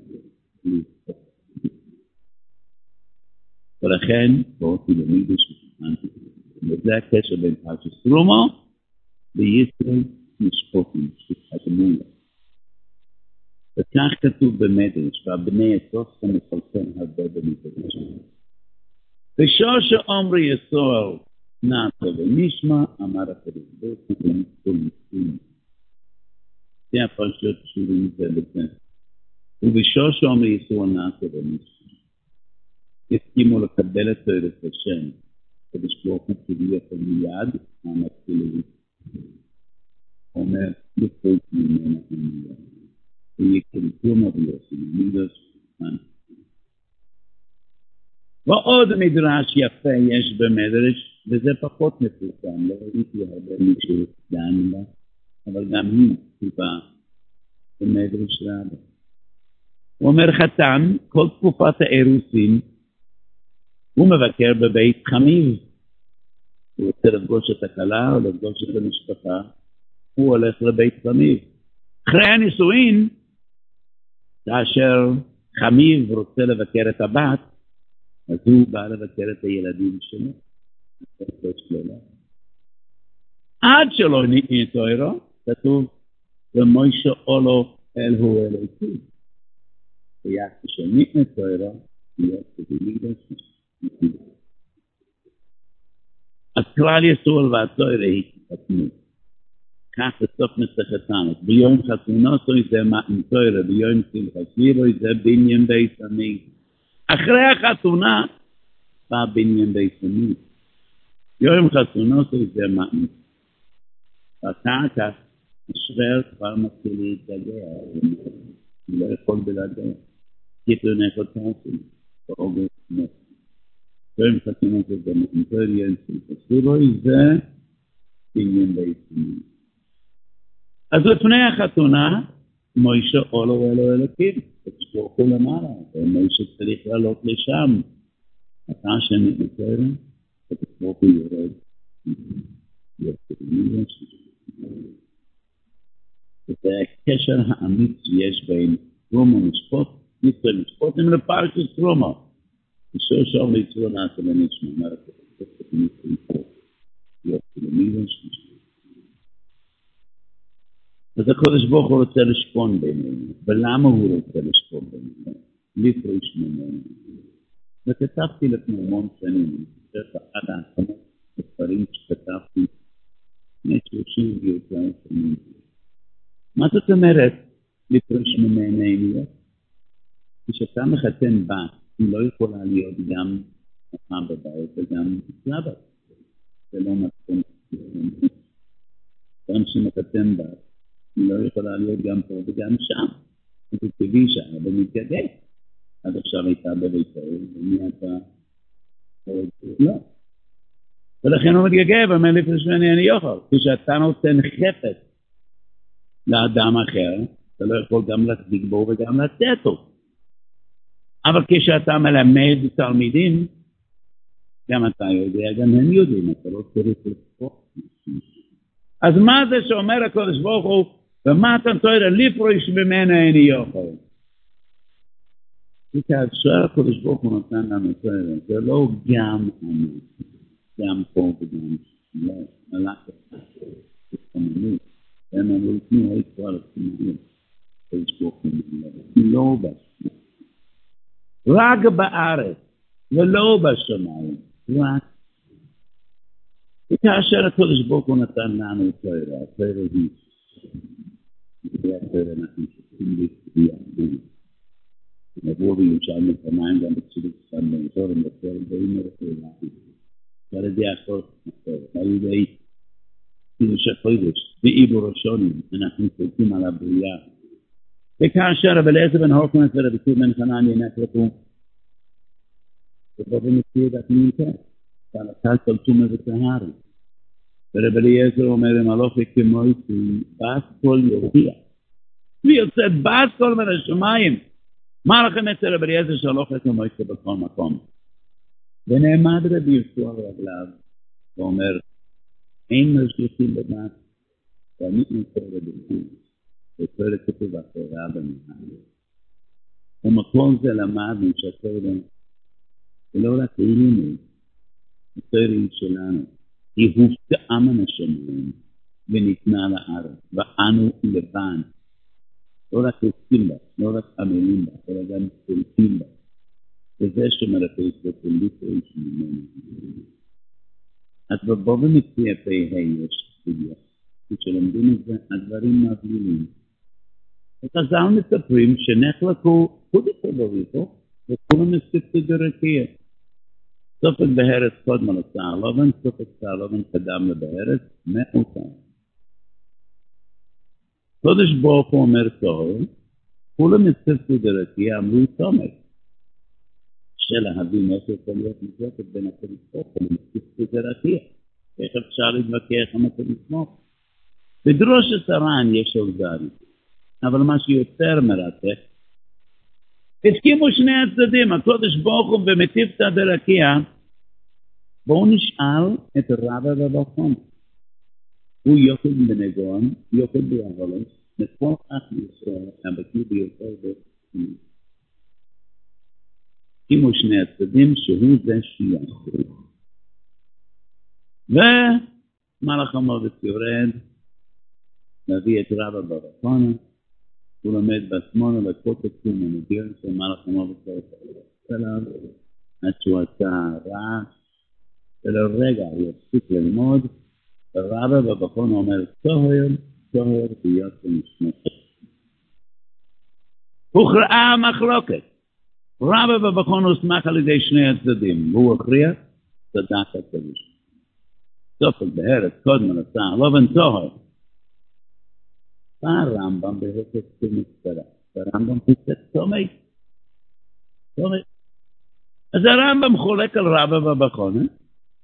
ולכן, בואו תלמידו ששכנתי. וזה הקשר בין פרשת תרומה לישראל משפוטים, שחתמו לה. וכך כתוב במדרש, והבני הסוף המפלסם הרבה במדרש. ושוש אומרי ישראל נעשה ונשמע, אמר הקדוש ברוך הוא כל מסכים. זה הפרשות קשורים זה לזה. ובשוש אומרי ישראל נעשה ונשמע. הסכימו לקבל את תורת השם, כדי שלוחת כדי יפה מיד, המתחילים. אומר, לפרוץ ממנה המיד. ויקלטום אביוסי, מידוש כאן. ועוד מדרש יפה יש במדרש, וזה פחות מפורסם, לא ראיתי הרבה מישהו דן בה, אבל גם היא כתובה במדרש רבה. הוא אומר חתן, כל תקופת האירוסין, הוא מבקר בבית חמיב. הוא רוצה לפגוש את הכלה או לפגוש את המשפחה. הוא הולך לבית חמיב. אחרי הנישואין, כאשר חמיב רוצה לבקר את הבת, אז הוא בא לבקר את הילדים שלו. עד שלא ניתן תוירו, כתוב, ומוישה אולו אל הוא אלוהים. ויחד שניתן תוירו, להיות כדי מקדש. אז כלל יסוד והתורה התחתנו. כך בסוף מסכתנו, ביום חתונתו זה מתנתוירה, ביום שמחתירו זה בניין בית עמי. אחרי החתונה, בא בניין בית עמי. יום חתונתו זה מתנתוירה. ואחר כך, השרר כבר מתחיל להתגלע, הוא לא יכול בלעדיו. קיפר נחותנסים, באוגוסט נפט. יום חתונתו זה מתנתוירה, יום שמחתירו זה בניין בית עמי. אז לפני החתונה, מוישה עולו אלו אלוקים, תשפוכו למעלה, ומוישה צריך לעלות לשם. אתה שנתנתר, תשפוכו יורד. זה הקשר האמיץ שיש בין תרומה משפוט, מצווה משפוט, הם לפרשת תרומה. אישור שוב ליצור נעשה לנשמה, אומרת, תשפוכו מצווה, יופי למיליון שמשפט. אז הקודש ברוך הוא רוצה לשכון בינינו. ולמה הוא רוצה לשכון בינינו? לפרוש ממנו. וכתבתי לפני המון שנים, זה אחד האחרונות הספרים שכתבתי לפני שלושים ויותר שנים. מה זאת אומרת לפרוש ממנו? כשאתה מחתן בת, היא לא יכולה להיות גם אמה בבית וגם סלאבה. זה לא מתכון. גם שמחתן בת, היא לא יכולה להיות גם פה וגם שם. זה טבעי שם, אבל מתגדל. עד עכשיו הייתה בביתו, ומי אתה? לא. ולכן הוא מתגגב, אומר לפרוש ממני אני יוכל. כשאתה נותן חפץ לאדם אחר, אתה לא יכול גם להחזיק בו וגם לתת לו. אבל כשאתה מלמד תלמידים, גם אתה יודע, גם הם יודעים, אתה לא צריך לפחות. אז מה זה שאומר הקודש ברוך הוא, ומה אתה תוירה לפרוש ממנה אני יוכל? וכאשר הקודש ברוך הוא נותן לנו תוירה, זה לא גם אני, גם פה וגם לא, מלאק אחד, זה כמוני, הם אמרו תנו, היית כבר לכמוני, הקודש ברוך הוא לא בשמיים, רק בארץ, ולא בשמיים, רק וכאשר הקודש ברוך הוא נתן לנו תוירה, התוירה היא, זה התוירה אנחנו שותים להצביע, נבוא ויושם לפניים גם בצדוק סתם בנזור, הם בצדוק דברים מרחבים. ועל ידי החוק, על ידי חידוש החודש, בעיבור ראשונים, אנחנו שותים על הבריאה. וכאשר רבי אליעזר בן הורקנוס ורבי יהודה בן חנניה נחלקו, ובו במציאות התמימתה, ועל הקל כל תומה וטהרה. ורבי אליעזר אומר עם הלוכי כמויסי, בס כל יופיע. ויוצא בס כל מן השמיים. מה לכם אצל רבי אליעזר שהלוכי כמויסי בכל מקום? ונעמד רבי יהושע רגליו, ואומר, אין משגיחים בדת, ואני נמצא רבי יהושע, ותוירה כתוב התורה במנהל. ומכל זה למדנו שהתוירה, ולא רק אלינו, התוירה שלנו, היא הופתעה מן השמיים, וניתנה לארץ, ואנו לבן, לא רק עוסקים בה, לא רק עמלים בה, אלא גם צולטים בה. וזה שמרפאית בפוליטה שממנו. אז בבוא ומציע פי יש סוגיה, כשלומדים את זה, הדברים מבלילים. וחז"ל מספרים שנחלקו חודש בריתו, וכולם מספקו דרכיה. סופק בהרס קודמה לצהלובן, סופק צהלובן קדם לבהרס, מאותם. קודש ברוך הוא אומר טוב, כולם מספקו דרכיה, אמרו תומק. שלהבין איך יכול להיות מזוקת בין הקודש ברוך הוא, מספקו דרכיה. איך אפשר להתווכח עם הקודש ברוך הוא? בדרוש הסרן יש עובדרי, אבל מה שיותר מרתק, הסכימו שני הצדדים, הקודש ברוך הוא במטיבתא דרכיה, בואו נשאל את רבא ובחון. הוא יוקד בנגון, יוקד ביעבולת, נתפוך אך ישראל, הבקיא ביותר בסכימו. הסכימו שני הצדדים שהוא זה שיחו. ומלאך המוות יורד, להביא את רבא ובחון, הוא לומד בשמונה לקות עצום ומדיר שמלאך המוות לא יפעל עליו, עד שהוא עשה רעש, ולרגע הוא יפסיק ללמוד, רבא בבחון אומר, טוהר, טוהר ויוצא נשמת. הוכרעה המחלוקת. רבא בבחון הוסמך על ידי שני הצדדים, והוא הכריע, צדק הקדוש. סופק בארץ, קודם עשה, לא בן טוהר. בא הרמב"ם בהפך כמצטרה. הרמב"ם חושב תומי. תומי. אז הרמב"ם חולק על רבא בבחון, אה?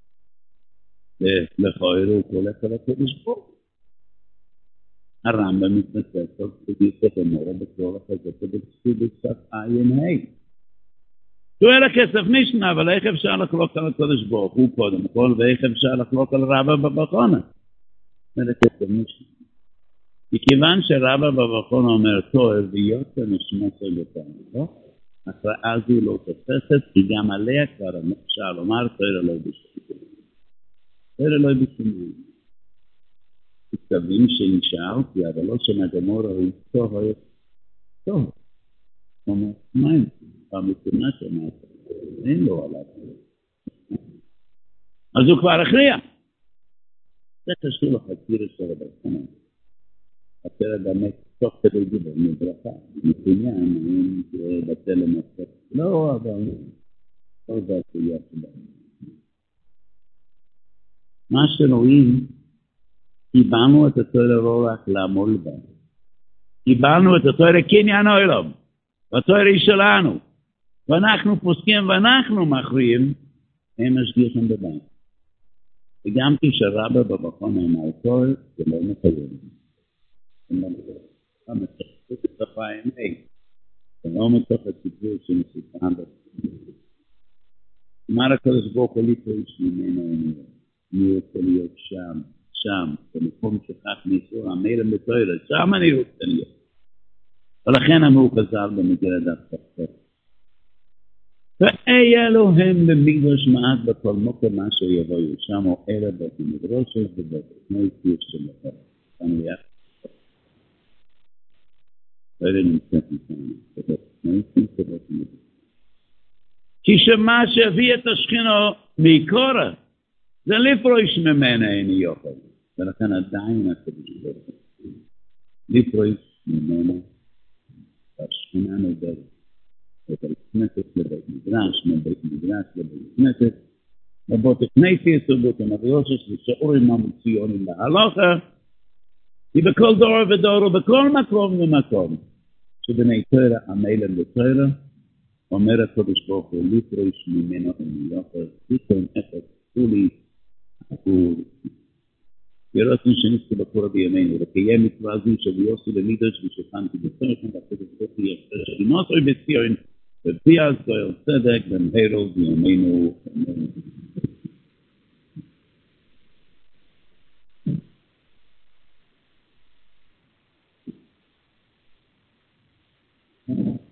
לכאורה הוא חולק על הקדוש ברוך הוא. הרמב"ם מתנצל על סוגית המורה בצורך הזה בסוף עין ה'. שואל הכסף משנה, אבל איך אפשר לחלוק על הקדוש ברוך הוא קודם כל, ואיך אפשר לחלוק על רבא בבחון? שואל הכסף משנה. מכיוון שרבא בבחון אומר טוהר ויוצא נשמת לבטן, לא? הכרעה זו לא תופסת, כי גם עליה כבר אפשר לומר טוהר אלוהי בשביל. טוהר אלוהי בשביל. כתבים שנשארתי, אבל לא שמגמור הוא טוהר, טוהר. אומר, מה אין? המתונה שמעת, אין לו עליו. אז הוא כבר הכריע. זה קשור לחציר של הבחנה. חציר באמת תוך כדי דיבר, מברכה. מתונה, אני בצל למצב. לא, אבל לא זה עשייה שלנו. מה שרואים, קיבלנו את התורה לא רק לעמול בה. קיבלנו את התורה קניין העולם. והתורה היא שלנו. ואנחנו פוסקים ואנחנו מכריעים, הם משגיחים בבית. וגם כשרבא בבחון אמר תורה, זה לא מקיים. זה לא מקיים. זה מתחת את הפעם A. זה לא מתחת הסיפור שמסופן בסיפור. אמר הקדוש ברוך הוא ליפוש ממנו אמרו. אני רוצה להיות שם, שם, במקום שכך ניסור המלם בתורה, שם אני רוצה להיות. ולכן אמרו חז"ל במגילת דף כ"ט. ואיה לו הם במקדש מעט בכל מקום מה שיבואו שם או אלה במדרשות ובתכני סיר שלהם. כאן יחד. ואלה נמצאת מכאן. בתכני סיר שלהם. כי שמה שהביא את השכינו מקורא, זה לפרוש ממנה אין יוכל. ולכן עדיין הקדוש ברוך הוא. לפרוש ממנה השכינה נודרת. בית כנסת לבית מדרש, מבית מדרש לבית כנסת, לבית כנסת ובית המדרשות ושאורים המציונים להלוכה, היא בכל דור ודור ובכל מקום ומקום, שבני תורה המלם לתורה, אומר הקדוש ברוך הוא לפרוש ממנו ומיוחד, פתאום אפס כולי, הוא ירצנו שניסו בקורא בימינו, לקיים מצווה זו של יוסי למידש ושוכנתי בצורכם, והקדוש ברוך הוא יחסר שכינותו בציון, ופי אז גואל צדק במהרו בימינו אמן.